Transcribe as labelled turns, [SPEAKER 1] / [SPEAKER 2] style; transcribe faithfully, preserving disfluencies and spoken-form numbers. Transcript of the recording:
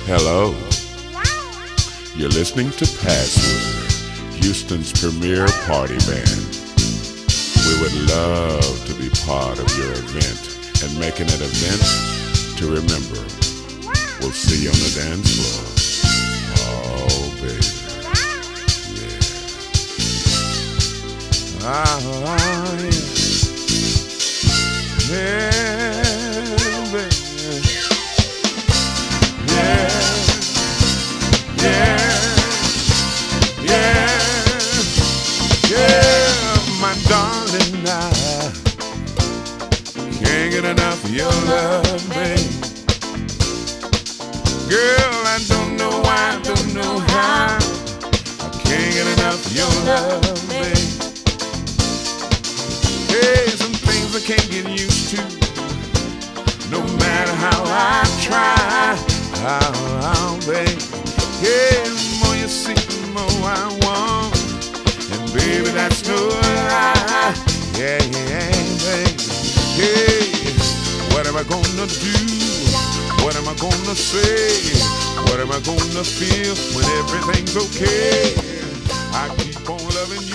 [SPEAKER 1] Hello. You're listening to Password, Houston's premier party band. We would love to be part of your event and make it an event to remember. We'll see you on the dance floor. Oh, baby. Yeah. Ah, yeah. Yeah, baby. Yeah. Yeah. Yeah. Yeah, my darling, I can't get enough of your love, babe. Girl, I don't know why, don't know how. I can't get enough of your love, babe. Hey, some things I can't get used to, no matter how I try. Oh, oh, babe. Yeah, the more you see, the more I want. And baby, that's no lie. Yeah, yeah, baby. Hey, what am I gonna do? What am I gonna say? What am I gonna feel when everything's okay? I keep on loving you.